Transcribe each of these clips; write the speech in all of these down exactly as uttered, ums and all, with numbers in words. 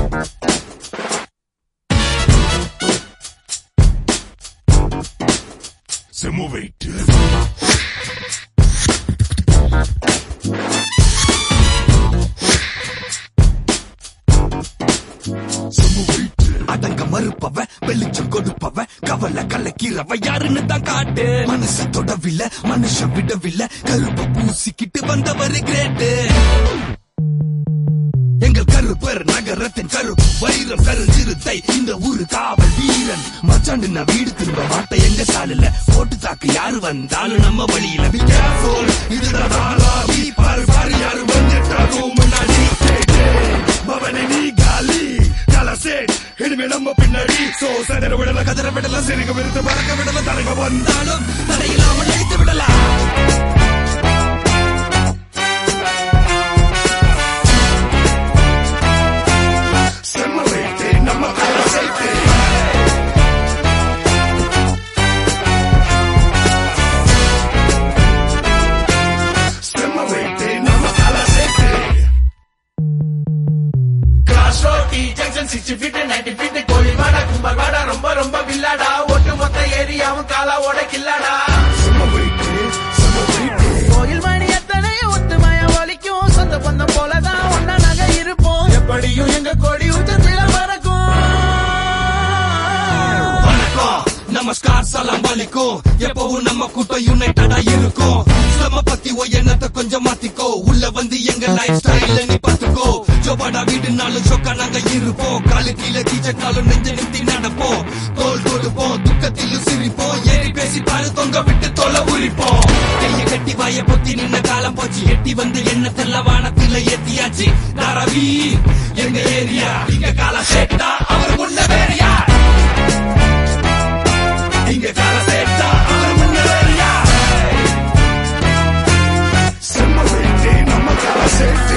செம்ம வெயிட் அடங்க மறுப்பவ வெளிச்சம் கொடுப்பவ கவலை கலக்கிறவ யாருன்னு தான் காட்டு. மனச தொடவில்லை மனுஷன் விடவில்லை கருப்ப பூசிக்கிட்டு வந்தவரு கிரேட்டு. எங்கள் கருப்பர் நகரத்தின் கருப்பு வைரம் கருஞ்சிறுத்தை இந்த ஊரு காவல் வீரன். மச்சாண்டு நான் வீடு திரும்ப மாட்டேன் எங்க சாலில போட்டு தாக்கு யாரு வந்தாலும் நம்ம வழியில. Be careful, இதுதான் ஆளாவி பாரு பாரு யாரு வந்துட்டாரும் முன்னாடி. பவனே நீ காலி கலசேட் இனிமே நம்ம பின்னாடி. சோ சதற விடல கதற விடல சிறுக விருத்து பறக்க விடல தலைவ வந்தாலும் தடையில்லாமல் அழித்து விடலாம். சிக்ஸ்டி ஃபீட் நைன்டி ஃபீட் கோழிவாடா கும்பல்வாடா ரொம்ப ரொம்ப வில்லாடா ஒட்டு மொத்த ஏரியாவும் காலாவோட கில்லாடா. கோயில் மணி எத்தனை ஒத்துமையா ஒலிக்கும் சொந்த பந்தம் போலதான் ஒன்னா நாங்க இருப்போம். எப்படியும் எங்க கோடி உச்சத்தில மறக்கும். வணக்கம் நமஸ்கார் சலாம் வலிக்கும் எப்பவும் நம்ம கூட்டம் யுனைட்டடா இருக்கும். நம்ம பத்தி எண்ணத்தை கொஞ்சம் மாத்திக்கோ உள்ள வந்து எங்க லைஃப் ஸ்டைல நீ பாத்துக்கோ. ஜோபாடா வீடுனாலும் சொக்கா நாங்க இருப்போம். காலு கீழே கீச்சட்டாலும் நெஞ்ச நிறுத்தி நடப்போம். தோல் தொடுப்போம் துக்கத்திலும் சிரிப்போம். ஏறி பேசி பாரு தொங்க விட்டு தொலை உரிப்போம். கைய கட்டி வாய பொத்தி நின்ன காலம் போச்சு. எட்டி வந்து எண்ணத்தெல்லாம் வானத்தில ஏத்தியாச்சு. தாராவி எங்க ஏரியா இங்க கால சேட்டா அவர் முன்ன வேறியா. இங்க கால சேட்டா அவர் முன்ன வேறியா. செம்ம வெயிட்டே நம்ம கால சேட்டு.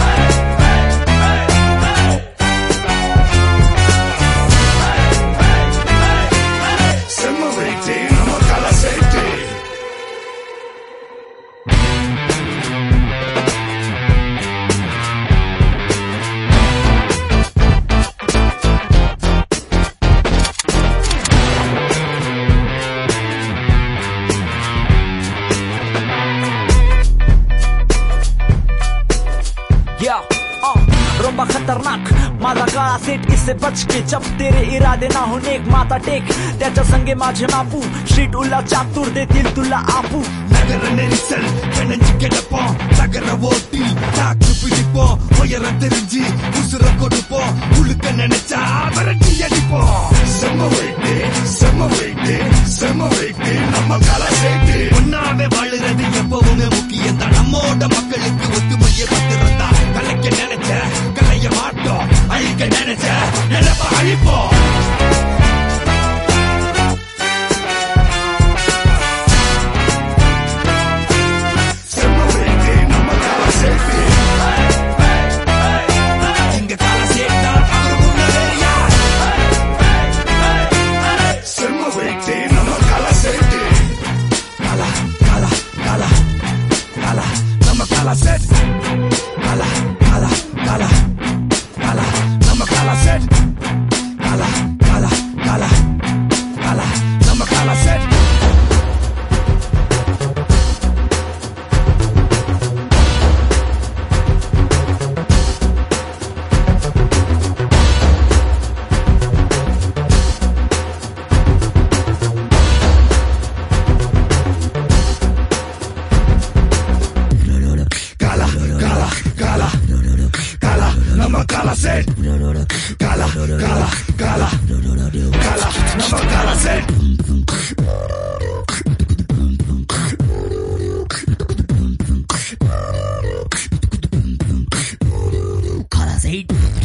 रोबा खतरनाक माझा काळा सेट इससे बच के जब तेरे इरादे ना हो नेक माता टेक त्याच्या संगे माझे मापू स्ट्रीट उल्ला चातुर देतील तुला आपू. நகர நெரிசல் கணஞ்சு கிடப்போம் நகர ஓட்டி தாக்கு பிடிப்போம். உயர தெரிஞ்சு உசுர கொடுப்போம் உழுக்க நினைச்சா விரட்டி அடிப்போம். செம்ம வெயிட்டு செம்ம வெயிட்டு செம்ம வெயிட்டு நம்ம கால சேட்டு. ஒன்னாவே வாழுறது எப்பவுமே முக்கியம் தான். நம்மோட மக்களுக்கு ஒத்துமைய பத்திரந்தா. கலைக்க நினைச்ச கலைய மாட்டோம் அழிக்க நினைச்ச நினைப்ப அழிப்போம். Kala set, kala, kala, kala, kala, nama kala set, kala, kala, kala, kala, nama kala set. Kala set, kala, kala, kala, kala, nama kala set. Kala set.